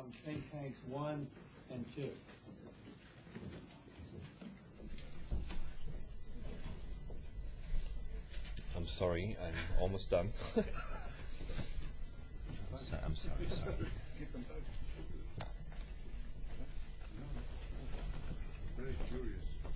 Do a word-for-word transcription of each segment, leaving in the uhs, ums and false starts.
from think tanks one and two. I'm sorry, I'm almost done. So, I'm sorry, sorry. Very curious.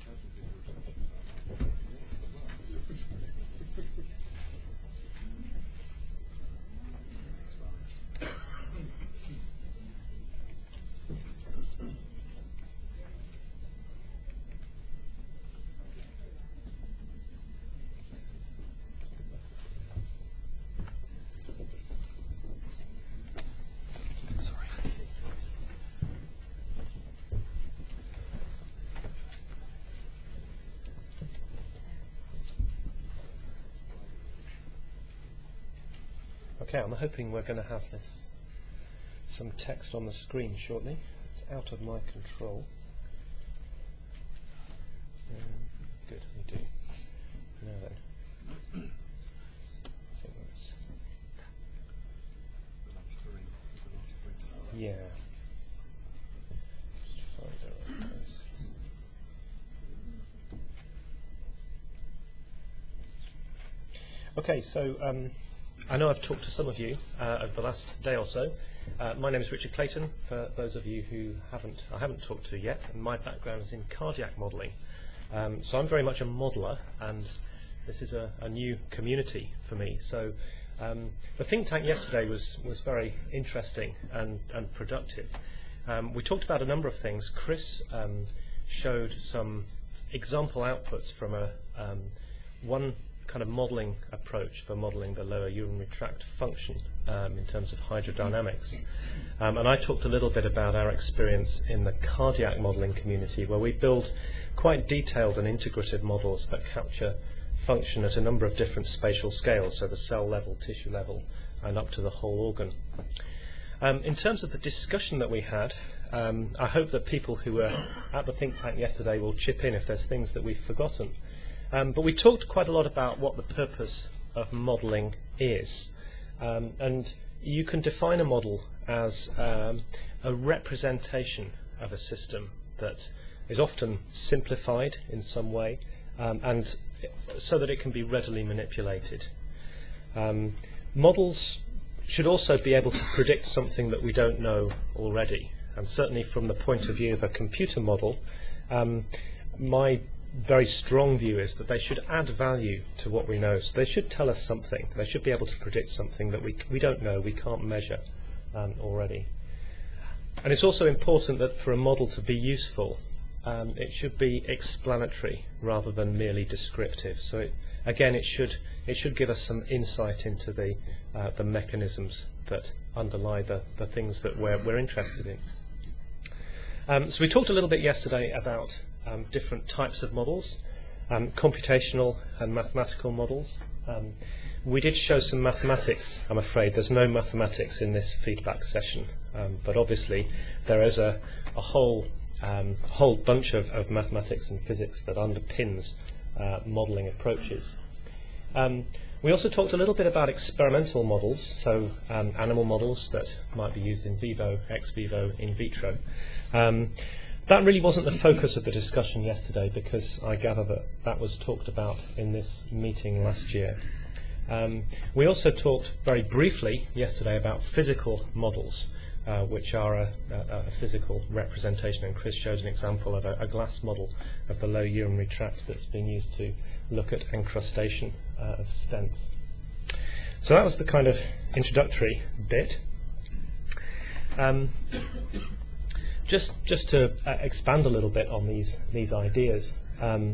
Okay, I'm hoping we're going to have this some text on the screen shortly. It's out of my control. Um, good, we do. Now then. I think that's The last three. The last three. yeah. Just find the right place. Okay, so um, I know I've talked to some of you uh, over the last day or so. Uh, my name is Richard Clayton, for those of you who haven't, I haven't talked to yet, and my background is in cardiac modelling. Um, so I'm very much a modeller, and this is a, a new community for me. So um, the think tank yesterday was, was very interesting and, and productive. Um, we talked about a number of things. Chris um, showed some example outputs from a um, one kind of modelling approach for modelling the lower urinary tract function um, in terms of hydrodynamics. Um, and I talked a little bit about our experience in the cardiac modelling community, where we build quite detailed and integrative models that capture function at a number of different spatial scales, so the cell level, tissue level, and up to the whole organ. Um, in terms of the discussion that we had, um, I hope that people who were at the think tank yesterday will chip in if there's things that we've forgotten. Um, but we talked quite a lot about what the purpose of modelling is. Um, and you can define a model as um, a representation of a system that is often simplified in some way, um, and so that it can be readily manipulated. Um, models should also be able to predict something that we don't know already. And certainly from the point of view of a computer model, um, my very strong view is that they should add value to what we know. So they should tell us something. They should be able to predict something that we, we don't know, we can't measure um, already. And it's also important that for a model to be useful, um, it should be explanatory rather than merely descriptive. So it, again, it should, it should give us some insight into the, uh, the mechanisms that underlie the, the things that we're, we're interested in. Um, so we talked a little bit yesterday about Um, different types of models, um, computational and mathematical models. Um, we did show some mathematics. I'm afraid there's no mathematics in this feedback session, um, but obviously there is a, a whole um, whole bunch of, of mathematics and physics that underpins uh, modelling approaches. Um, we also talked a little bit about experimental models, so um, animal models that might be used in vivo, ex vivo, in vitro. Um, That really wasn't the focus of the discussion yesterday, because I gather that that was talked about in this meeting last year. Um, we also talked very briefly yesterday about physical models, uh, which are a, a, a physical representation, and Chris showed an example of a, a glass model of the low urinary tract that's been used to look at encrustation uh, of stents. So that was the kind of introductory bit. Um, Just, just to uh, expand a little bit on these these ideas. Um,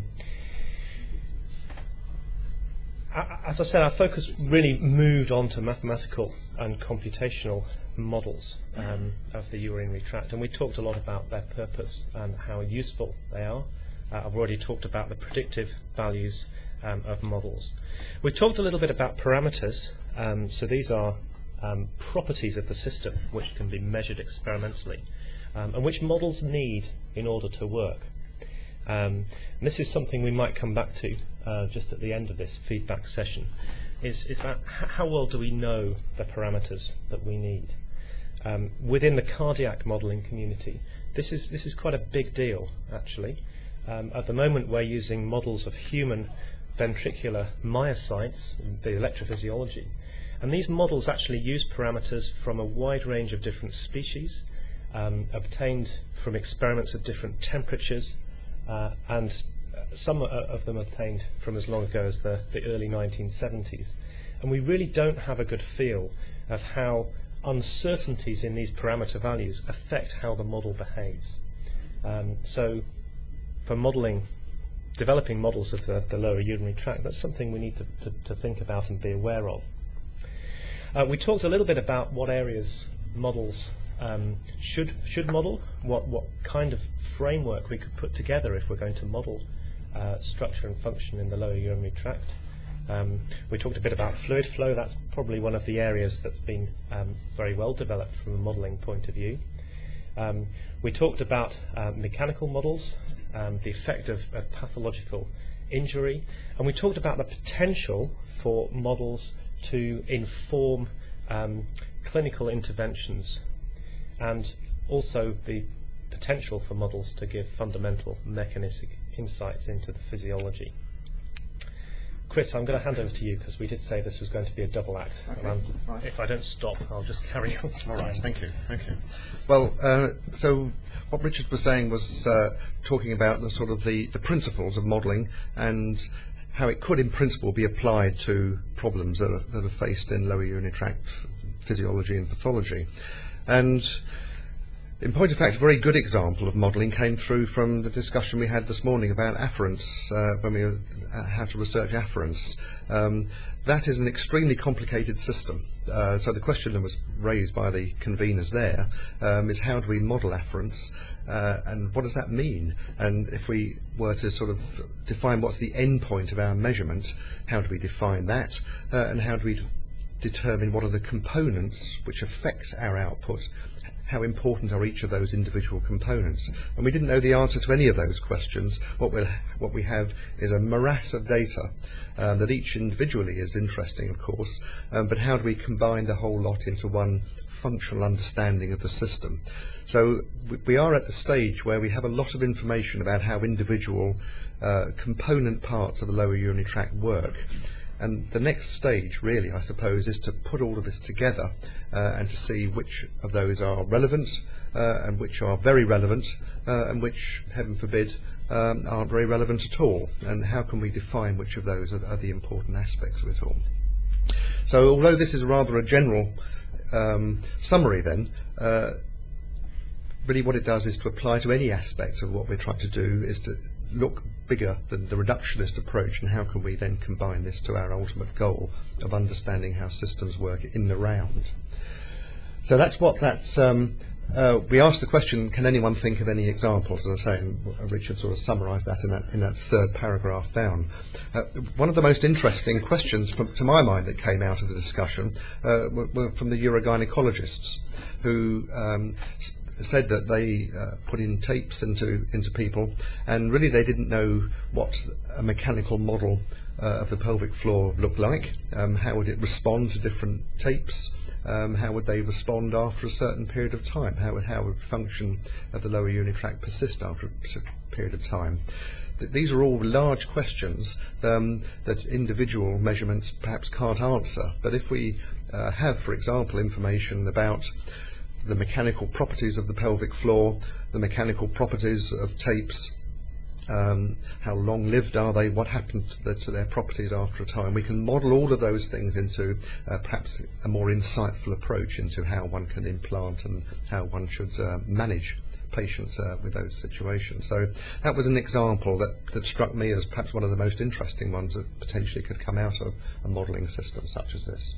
as I said, our focus really moved on to mathematical and computational models um, of the urinary tract, and we talked a lot about their purpose and how useful they are. Uh, I've already talked about the predictive values um, of models. We talked a little bit about parameters. Um, so these are um, properties of the system which can be measured experimentally. Um, and which models need in order to work. Um, and this is something we might come back to uh, just at the end of this feedback session, is, is about how well do we know the parameters that we need. um, within the cardiac modelling community, this is, this is quite a big deal, actually. Um, at the moment, we're using models of human ventricular myocytes, the electrophysiology, and these models actually use parameters from a wide range of different species, um, obtained from experiments at different temperatures, uh, and some of them obtained from as long ago as the, the early nineteen seventies. And we really don't have a good feel of how uncertainties in these parameter values affect how the model behaves. Um, so for modelling, developing models of the, the lower urinary tract, that's something we need to, to, to think about and be aware of. Uh, we talked a little bit about what areas models um, should, should model, what, what kind of framework we could put together if we're going to model uh, structure and function in the lower urinary tract. Um, we talked a bit about fluid flow. That's probably one of the areas that's been um, very well developed from a modelling point of view. Um, we talked about uh, mechanical models, um, the effect of, of pathological injury, and we talked about the potential for models to inform um, clinical interventions, and also the potential for models to give fundamental mechanistic insights into the physiology. Chris, I'm going to hand over to you because we did say this was going to be a double act. Okay, And right. if I don't stop, I'll just carry on. All right, thank you. Thank you. Well, uh, so what Richard was saying was uh, talking about the sort of the, the principles of modelling and how it could, in principle, be applied to problems that are, that are faced in lower urinary tract physiology and pathology. And in point of fact, a very good example of modelling came through from the discussion we had this morning about afferents, uh, when we were uh, how to research afferents. Um, that is an extremely complicated system. Uh, so the question that was raised by the conveners there um, is how do we model afferents, uh, and what does that mean? And if we were to sort of define what's the end point of our measurement, how do we define that, uh, and how do we determine what are the components which affect our output? How important are each of those individual components? And we didn't know the answer to any of those questions. What, we'll, what we have is a morass of data um, that each individually is interesting, of course, um, but how do we combine the whole lot into one functional understanding of the system? So we, we are at the stage where we have a lot of information about how individual uh, component parts of the lower urinary tract work. And the next stage, really, I suppose, is to put all of this together uh, and to see which of those are relevant uh, and which are very relevant uh, and which, heaven forbid, um, aren't very relevant at all. And how can we define which of those are, are the important aspects of it all? So although this is rather a general um, summary then, uh, really what it does is to apply to any aspect of what we're trying to do is to look bigger than the reductionist approach, and how can we then combine this to our ultimate goal of understanding how systems work in the round. So that's what that's um, uh, we asked the question, can anyone think of any examples? As I say, and Richard sort of summarised that in that in that third paragraph down. Uh, one of the most interesting questions from, to my mind that came out of the discussion uh, were, were from the urogynecologists, who um, said that they uh, put in tapes into into people, and really they didn't know what a mechanical model uh, of the pelvic floor looked like. Um, how would it respond to different tapes? Um, how would they respond after a certain period of time? How would how would function of the lower urinary tract persist after a period of time? Th these are all large questions um, that individual measurements perhaps can't answer. But if we uh, have, for example, information about the mechanical properties of the pelvic floor, the mechanical properties of tapes, um, how long-lived are they, what happened to, the, to their properties after a time. We can model all of those things into uh, perhaps a more insightful approach into how one can implant and how one should uh, manage patients uh, with those situations. So that was an example that, that struck me as perhaps one of the most interesting ones that potentially could come out of a modelling system such as this.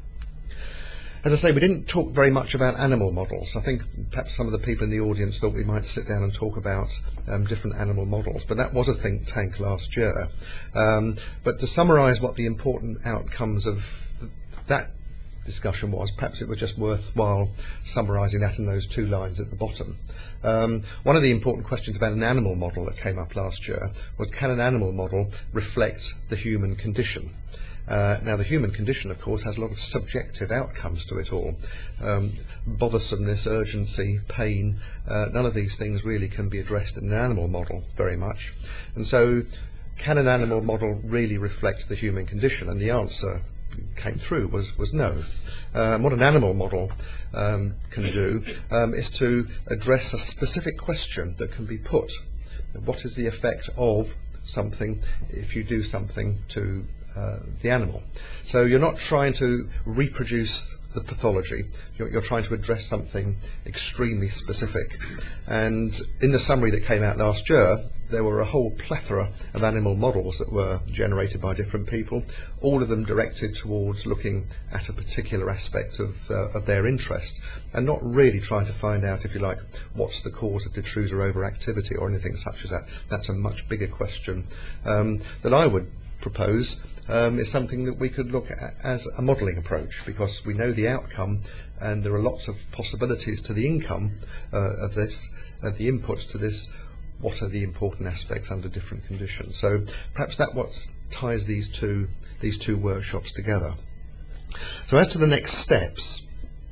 As I say, we didn't talk very much about animal models. I think perhaps some of the people in the audience thought we might sit down and talk about um, different animal models, but that was a think tank last year. Um, but to summarise what the important outcomes of th that discussion was, perhaps it was just worthwhile summarising that in those two lines at the bottom. Um, one of the important questions about an animal model that came up last year was, can an animal model reflect the human condition? Uh, now, the human condition, of course, has a lot of subjective outcomes to it all. Um, bothersomeness, urgency, pain, uh, none of these things really can be addressed in an animal model very much. And so, can an animal model really reflect the human condition? And the answer came through was, was no. Um, what an animal model um, can do um, is to address a specific question that can be put. What is the effect of something if you do something to uh, the animal? So you're not trying to reproduce the pathology, you're, you're trying to address something extremely specific. And in the summary that came out last year, there were a whole plethora of animal models that were generated by different people, all of them directed towards looking at a particular aspect of, uh, of their interest, and not really trying to find out, if you like, what's the cause of detrusor overactivity or anything such as that. That's a much bigger question um, that I would propose um, is something that we could look at as a modelling approach, because we know the outcome and there are lots of possibilities to the income uh, of this, uh, the inputs to this. What are the important aspects under different conditions? So perhaps that what ties these two these two workshops together. So as to the next steps,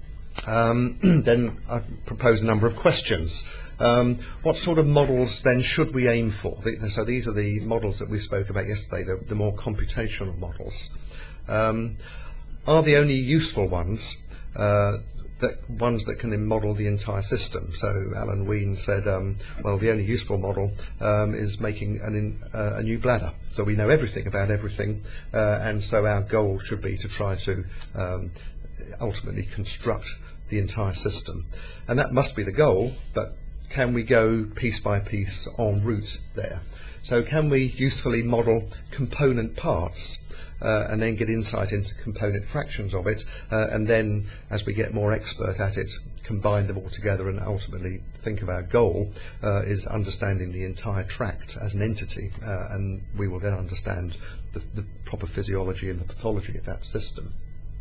um, then I propose a number of questions. Um, what sort of models then should we aim for? The, so these are the models that we spoke about yesterday, the, the more computational models. Um, are the only useful ones uh, that ones that can model the entire system? So Alan Ween said, um, well, the only useful model um, is making an in, uh, a new bladder. So we know everything about everything, uh, and so our goal should be to try to um, ultimately construct the entire system. And that must be the goal, but can we go piece by piece en route there? So can we usefully model component parts uh, and then get insight into component fractions of it, uh, and then as we get more expert at it, combine them all together and ultimately think of our goal uh, is understanding the entire tract as an entity, uh, and we will then understand the, the proper physiology and the pathology of that system.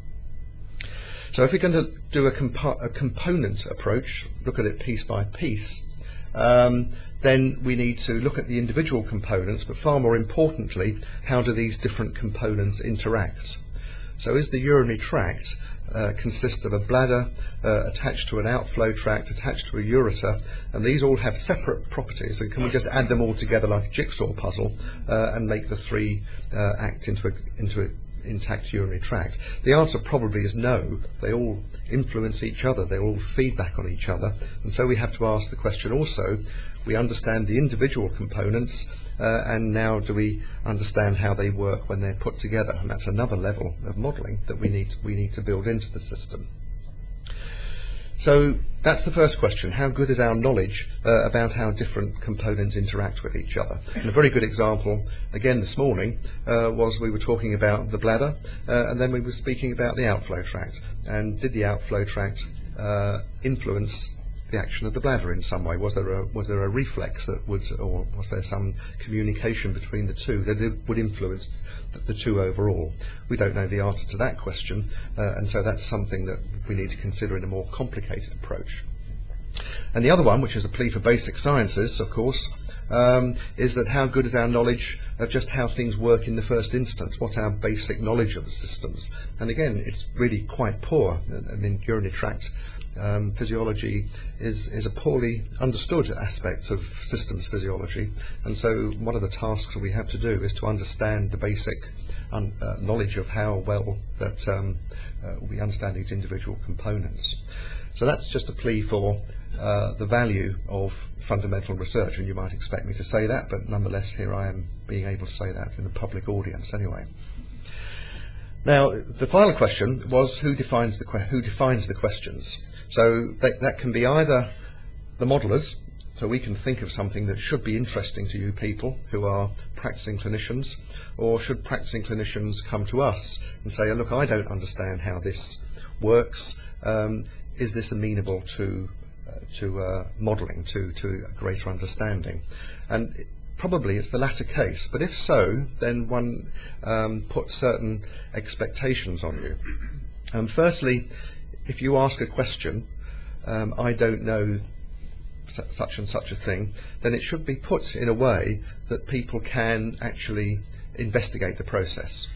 So if we're going to do a, compo a component approach, look at it piece by piece, um, then we need to look at the individual components, but far more importantly, how do these different components interact? So is the urinary tract uh, consist of a bladder uh, attached to an outflow tract, attached to a ureter, and these all have separate properties, and can we just add them all together like a jigsaw puzzle uh, and make the three uh, act into a, into a intact urinary tract? The answer probably is no. They all influence each other, they all feedback on each other, and so we have to ask the question also, we understand the individual components, uh, and now do we understand how they work when they're put together? And that's another level of modelling that we need, we need to build into the system. So that's the first question. How good is our knowledge uh, about how different components interact with each other? And a very good example, again this morning, uh, was we were talking about the bladder, uh, and then we were speaking about the outflow tract. And did the outflow tract uh, influence the action of the bladder in some way? Was there a, was there a reflex that would, or was there some communication between the two that it would influence the, the two overall? We don't know the answer to that question, uh, and so that's something that we need to consider in a more complicated approach. And the other one, which is a plea for basic sciences, of course, um, is that how good is our knowledge of just how things work in the first instance? What's our basic knowledge of the systems? And again, it's really quite poor. I mean, urinary tract Um, physiology is, is a poorly understood aspect of systems physiology, and so one of the tasks that we have to do is to understand the basic un, uh, knowledge of how well that um, uh, we understand these individual components. So that's just a plea for uh, the value of fundamental research, and you might expect me to say that, but nonetheless here I am being able to say that in a public audience anyway. Now, the final question was who defines the, que who defines the questions? So that, that can be either the modelers, so we can think of something that should be interesting to you people who are practicing clinicians, or should practicing clinicians come to us and say, oh, look, I don't understand how this works, um, is this amenable to, uh, to uh, modelling, to, to a greater understanding? And it, probably it's the latter case, but if so, then one um, puts certain expectations on you. Um, firstly, if you ask a question, um, I don't know su such and such a thing, then it should be put in a way that people can actually investigate the process.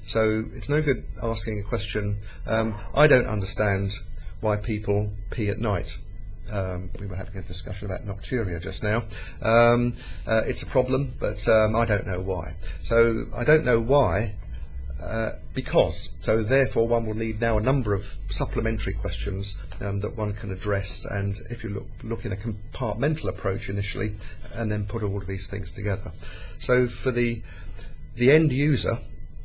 So it's no good asking a question. Um, I don't understand why people pee at night. Um, we were having a discussion about nocturia just now. Um, uh, it's a problem, but um, I don't know why. So I don't know why, uh, because. So therefore one will need now a number of supplementary questions um, that one can address, and if you look, look in a compartmental approach initially, and then put all of these things together. So for the, the end user,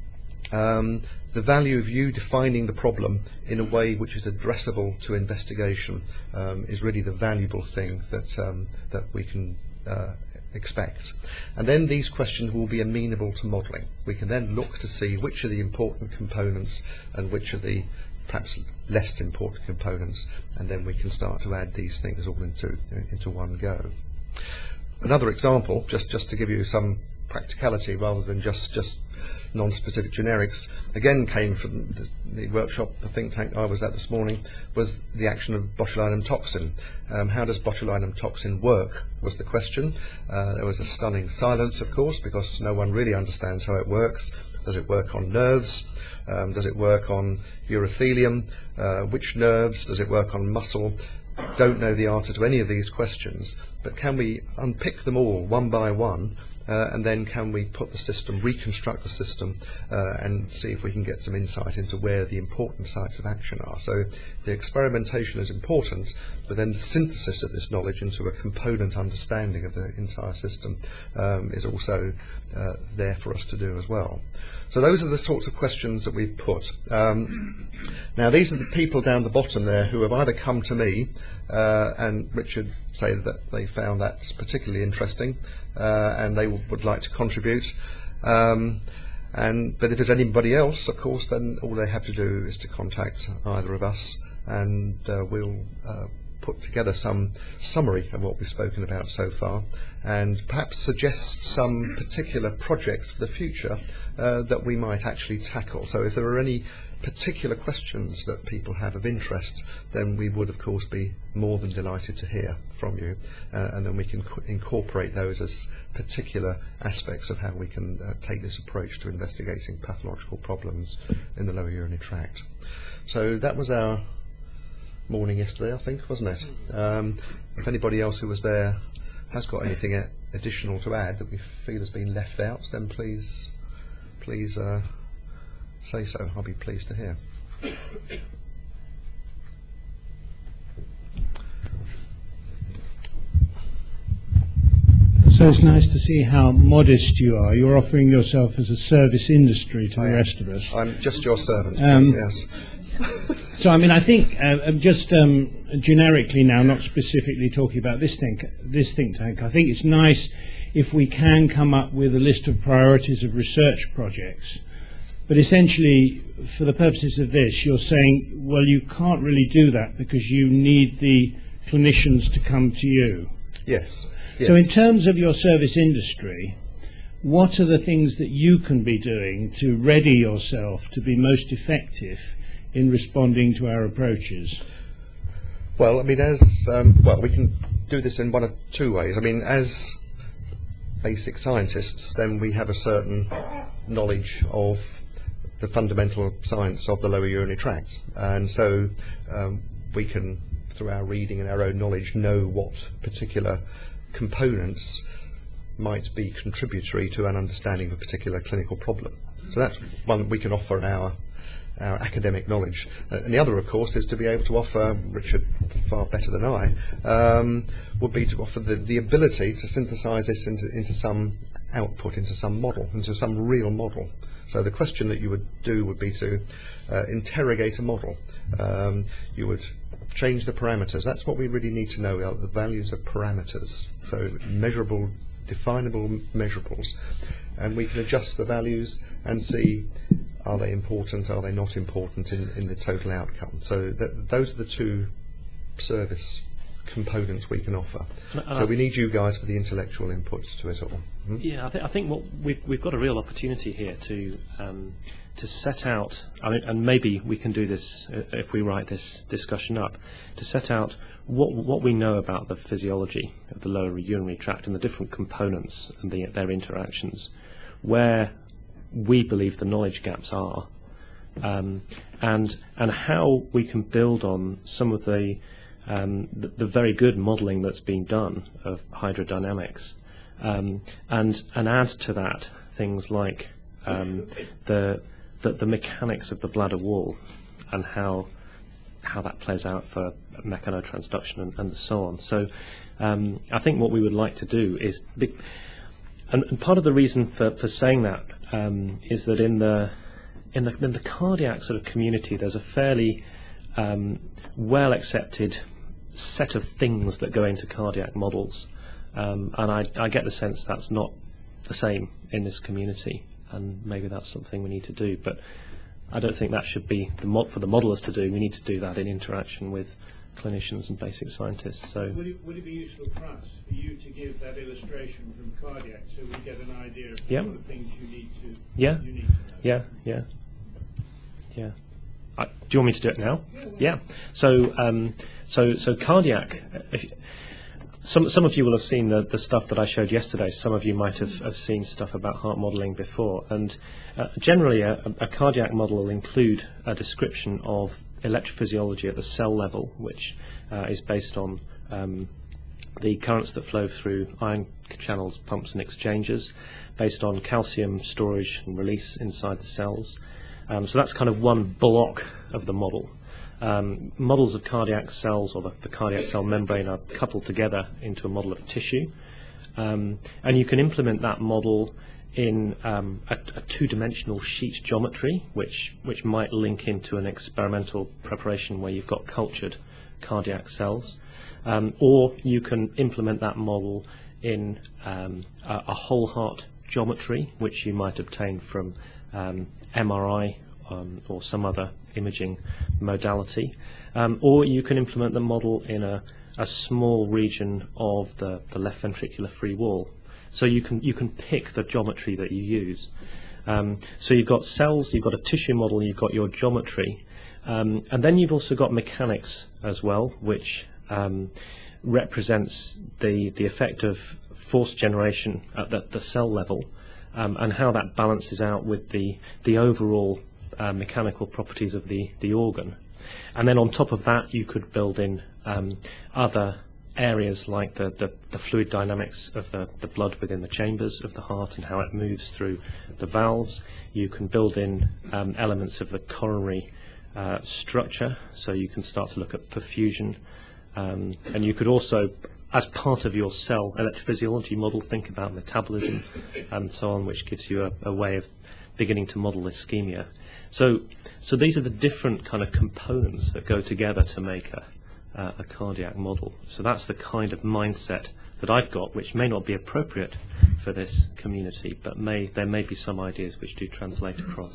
um, the value of you defining the problem in a way which is addressable to investigation um, is really the valuable thing that um, that we can uh, expect. And then these questions will be amenable to modelling. We can then look to see which are the important components and which are the perhaps less important components, and then we can start to add these things all into into one go. Another example, just just to give you some practicality rather than just just non-specific generics, again came from the, the workshop, the think tank I was at this morning, was the action of botulinum toxin. Um, how does botulinum toxin work was the question. Uh, there was a stunning silence, of course, because no one really understands how it works. Does it work on nerves? Um, does it work on urothelium? Uh, which nerves? Does it work on muscle? Don't know the answer to any of these questions, but can we unpick them all one by one? Uh, and then can we put the system, reconstruct the system, uh, and see if we can get some insight into where the important sites of action are. So the experimentation is important, but then the synthesis of this knowledge into a component understanding of the entire system um, is also uh, there for us to do as well. So those are the sorts of questions that we've put. Um, now these are the people down the bottom there who have either come to me, uh, and Richard say that they found that particularly interesting, uh, and they w would like to contribute. Um, and but if there's anybody else, of course, then all they have to do is to contact either of us, and uh, we'll uh, put together some summary of what we've spoken about so far, and perhaps suggest some particular projects for the future uh, that we might actually tackle. So if there are any particular questions that people have of interest, then we would of course be more than delighted to hear from you, uh, and then we can incorporate those as particular aspects of how we can uh, take this approach to investigating pathological problems in the lower urinary tract. So that was our morning yesterday, I think, wasn't it? Um, if anybody else who was there has got anything a additional to add that we feel has been left out, then please please uh, say so. I'll be pleased to hear. So it's nice to see how modest you are. You're offering yourself as a service industry to I the am. rest of us. I'm just your servant. Um, yes. So, I mean, I think uh, just um, generically now, not specifically talking about this think, this think tank, I think it's nice if we can come up with a list of priorities of research projects. But essentially, for the purposes of this, you're saying, well, you can't really do that because you need the clinicians to come to you. Yes. yes. So in terms of your service industry, what are the things that you can be doing to ready yourself to be most effective in responding to our approaches? Well, I mean, as um, well, we can do this in one of two ways. I mean, as basic scientists, then we have a certain knowledge of the fundamental science of the lower urinary tract, and so um, we can, through our reading and our own knowledge, know what particular components might be contributory to an understanding of a particular clinical problem. So that's one that we can offer our our academic knowledge. Uh, and the other, of course, is to be able to offer, Richard far better than I, um, would be to offer the, the ability to synthesize this into, into some output, into some model, into some real model. So the question that you would do would be to uh, interrogate a model. Um, you would change the parameters. That's what we really need to know, are the values of parameters. So measurable, definable measurables. And we can adjust the values and see, are they important, are they not important in, in the total outcome. So th those are the two service components we can offer. Uh, so we need you guys for the intellectual inputs to it all. Hmm? Yeah, I, th I think what we've, we've got a real opportunity here to um, to set out, I mean, and maybe we can do this uh, if we write this discussion up, to set out what what we know about the physiology of the lower urinary tract and the different components and the, their interactions, where we believe the knowledge gaps are, um, and and how we can build on some of the um, the, the very good modelling that's been done of hydrodynamics, um, and and add to that things like um, the, the the mechanics of the bladder wall and how how that plays out for mechanotransduction and, and so on. So um, I think what we would like to do is, be, and, and part of the reason for, for saying that um, is that in the, in the in the cardiac sort of community, there's a fairly um, well accepted set of things that go into cardiac models, um, and I, I get the sense that's not the same in this community, and maybe that's something we need to do. But I don't think that should be the mod for the modelers to do. We need to do that in interaction with clinicians and basic scientists. So would it, would it be useful for us, for you to give that illustration from cardiac, so we get an idea of the Yeah. sort of things you need to Yeah. you need to know? yeah, yeah, yeah. I, do you want me to do it now? Yeah. So, um, so, so cardiac. If, some some of you will have seen the, the stuff that I showed yesterday. Some of you might have, have seen stuff about heart modelling before. And uh, generally, a, a cardiac model will include a description of electrophysiology at the cell level, which uh, is based on um, the currents that flow through ion channels, pumps and exchanges, based on calcium storage and release inside the cells. Um, so that's kind of one block of the model. Um, models of cardiac cells, or the, the cardiac cell membrane, are coupled together into a model of tissue. Um, and you can implement that model in um, a, a two-dimensional sheet geometry, which, which might link into an experimental preparation where you've got cultured cardiac cells. Um, or you can implement that model in um, a, a whole heart geometry, which you might obtain from um, M R I um, or some other imaging modality. Um, or you can implement the model in a, a small region of the, the left ventricular free wall. So you can you can pick the geometry that you use. Um, so you've got cells, you've got a tissue model, you've got your geometry, um, and then you've also got mechanics as well, which um, represents the the effect of force generation at the, the cell level, um, and how that balances out with the the overall uh, mechanical properties of the the organ. And then on top of that, you could build in um, other areas like the, the, the fluid dynamics of the, the blood within the chambers of the heart and how it moves through the valves. You can build in um, elements of the coronary uh, structure, so you can start to look at perfusion. Um, and you could also, as part of your cell electrophysiology model, think about metabolism and so on, which gives you a, a way of beginning to model ischemia. So, so these are the different kind of components that go together to make a Uh, a cardiac model. So that's the kind of mindset that I've got, which may not be appropriate for this community, but may there may be some ideas which do translate across.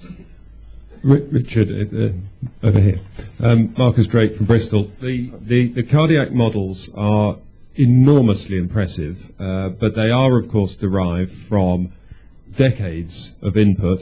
R- Richard, uh, over here. Um, Marcus Drake from Bristol. The, the, the cardiac models are enormously impressive, uh, but they are, of course, derived from decades of input,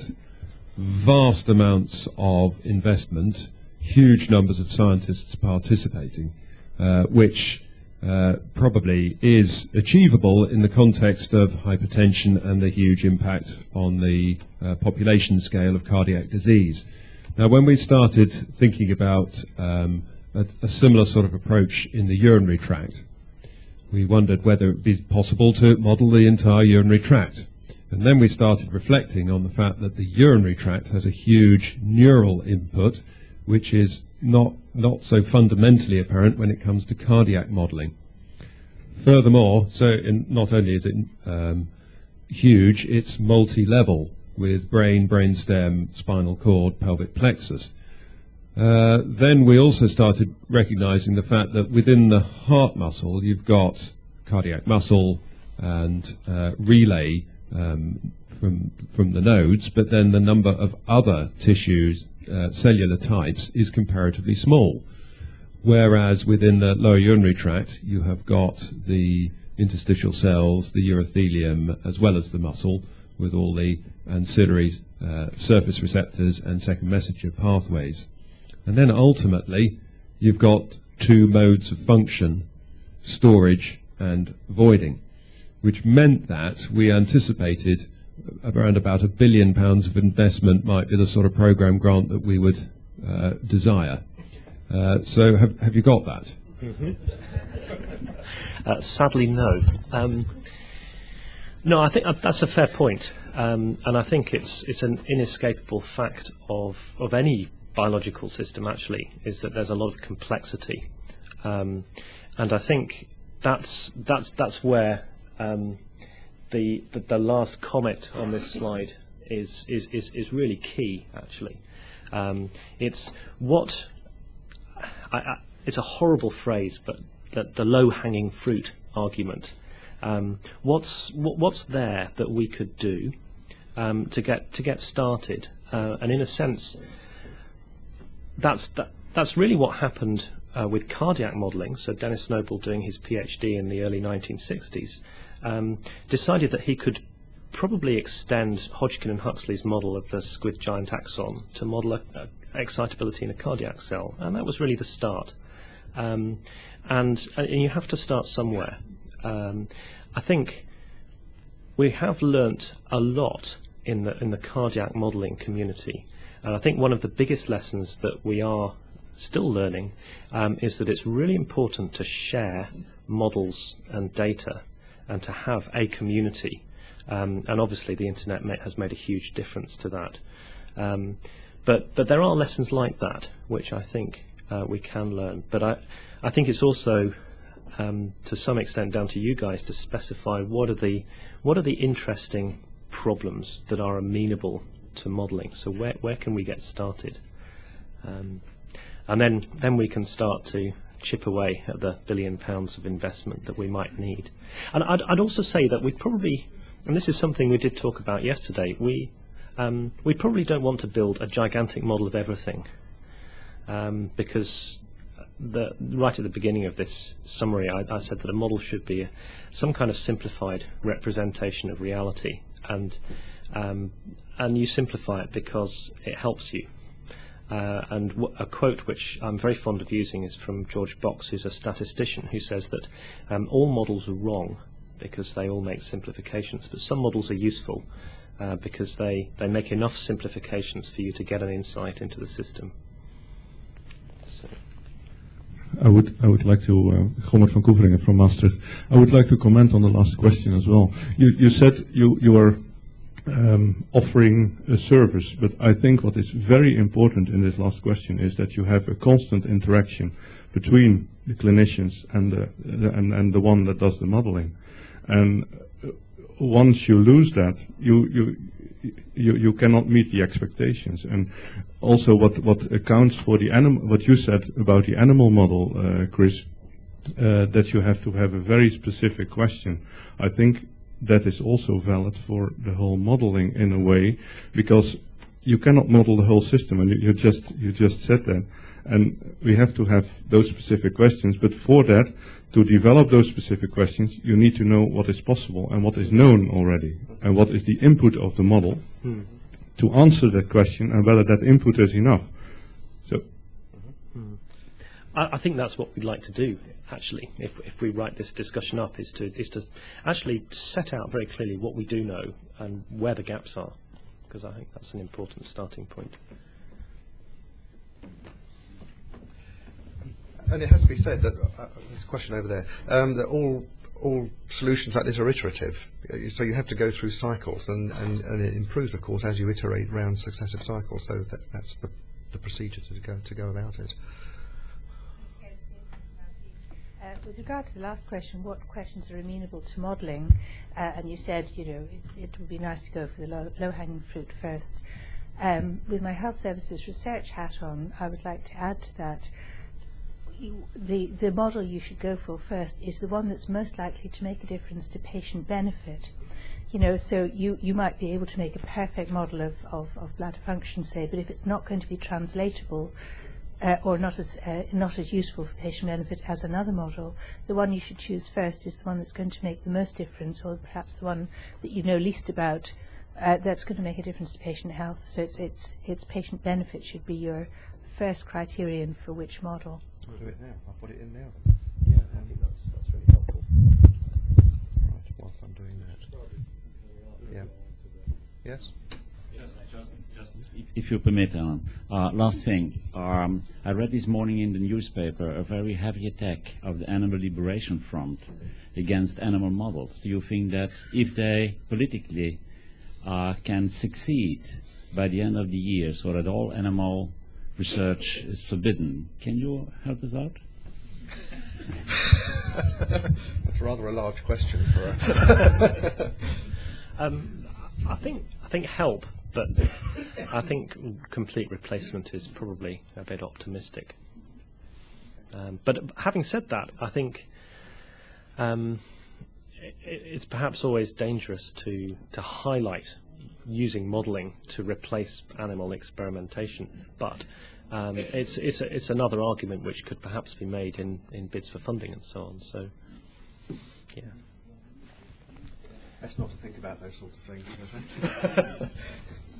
vast amounts of investment, huge numbers of scientists participating, uh, which uh, probably is achievable in the context of hypertension and the huge impact on the uh, population scale of cardiac disease. Now, when we started thinking about um, a, a similar sort of approach in the urinary tract, we wondered whether it would be possible to model the entire urinary tract. And then we started reflecting on the fact that the urinary tract has a huge neural input, which is not, not so fundamentally apparent when it comes to cardiac modelling. Furthermore, so in, not only is it um, huge, it's multi-level with brain, brainstem, spinal cord, pelvic plexus. Uh, then we also started recognising the fact that within the heart muscle you've got cardiac muscle and uh, relay um, from, from the nodes, but then the number of other tissues, Uh, cellular types, is comparatively small, whereas within the lower urinary tract you have got the interstitial cells, the urothelium, as well as the muscle, with all the ancillary uh, surface receptors and second messenger pathways. And then ultimately you've got two modes of function, storage and voiding, which meant that we anticipated around about a billion pounds of investment might be the sort of program grant that we would uh, desire. Uh, so have, have you got that? Mm-hmm. uh, sadly, no. Um, no, I think that's a fair point, um, and I think it's it's an inescapable fact of of any biological system. Actually, is that there's a lot of complexity, um, and I think that's that's that's where um, the, the the last comment on this slide is is is, is really key. Actually, um, it's what I, I, it's a horrible phrase, but the, the low-hanging fruit argument. Um, what's what, what's there that we could do um, to get to get started? Uh, and in a sense, that's that, that's really what happened uh, with cardiac modelling. So Dennis Noble, doing his PhD in the early nineteen sixties, um, decided that he could probably extend Hodgkin and Huxley's model of the squid giant axon to model a, a excitability in a cardiac cell, and that was really the start. Um, and, and you have to start somewhere. Um, I think we have learnt a lot in the in the cardiac modelling community, and I think one of the biggest lessons that we are still learning um, is that it's really important to share models and data, and to have a community. Um, and obviously, the internet ma has made a huge difference to that. Um, but but there are lessons like that which I think uh, we can learn. But I I think it's also Um, to some extent down to you guys to specify what are the what are the interesting problems that are amenable to modelling. So where where can we get started, um, and then then we can start to chip away at the billion pounds of investment that we might need. And I'd, I'd also say that we probably, and this is something we did talk about yesterday, we um, we probably don't want to build a gigantic model of everything, um, because The, right at the beginning of this summary, I, I said that a model should be a, some kind of simplified representation of reality, and um, and you simplify it because it helps you. Uh, and w a quote which I'm very fond of using is from George Box, who's a statistician, who says that um, all models are wrong because they all make simplifications, but some models are useful uh, because they, they make enough simplifications for you to get an insight into the system. So. I would I would like to, uh, Gommert van Koeveringen from Maastricht. I would like to comment on the last question as well. You you said you you are um, offering a service, but I think what is very important in this last question is that you have a constant interaction between the clinicians and the, the and and the one that does the modeling. And once you lose that, you you. You, you cannot meet the expectations. And also what, what accounts for the animal, what you said about the animal model, uh, Chris, uh, that you have to have a very specific question. I think that is also valid for the whole modeling in a way, because you cannot model the whole system, and you, you just you just said that. And we have to have those specific questions, but for that, to develop those specific questions, you need to know what is possible and what is known already, and what is the input of the model hmm. to answer that question, and whether that input is enough. So, hmm. I, I think that's what we'd like to do. Actually, if if we write this discussion up, is to is to actually set out very clearly what we do know and where the gaps are, because I think that's an important starting point. And it has to be said that uh, there's a question over there um, that all all solutions like this are iterative. So you have to go through cycles, and, and, and it improves, of course, as you iterate around successive cycles. So that, that's the the procedure to go to go about it. Uh, with regard to the last question, what questions are amenable to modelling? Uh, and you said, you know, it, it would be nice to go for the low, low-hanging fruit first. Um, with my health services research hat on, I would like to add to that. You, the, the model you should go for first is the one that's most likely to make a difference to patient benefit. You know, so you, you might be able to make a perfect model of, of, of bladder function, say, but if it's not going to be translatable uh, or not as, uh, not as useful for patient benefit as another model, the one you should choose first is the one that's going to make the most difference, or perhaps the one that you know least about uh, that's going to make a difference to patient health. So it's, it's, it's patient benefit should be your first criterion for which model. I'll do it now. I'll put it in now. Yeah, I think that's, that's really helpful. Right, whilst I'm doing that. Yeah. Yes? If you permit, Alan. Uh, last thing, um, I read this morning in the newspaper a very heavy attack of the Animal Liberation Front against animal models. Do you think that if they politically uh, can succeed by the end of the year so that all animal research is forbidden, can you help us out? That's rather a large question for a... um, I think I think help, but I think complete replacement is probably a bit optimistic. Um, but having said that, I think um, it, it's perhaps always dangerous to to highlight using modelling to replace animal experimentation. But um, it's it's a, it's another argument which could perhaps be made in, in bids for funding and so on. So, yeah. Best not to think about those sort of things, is it?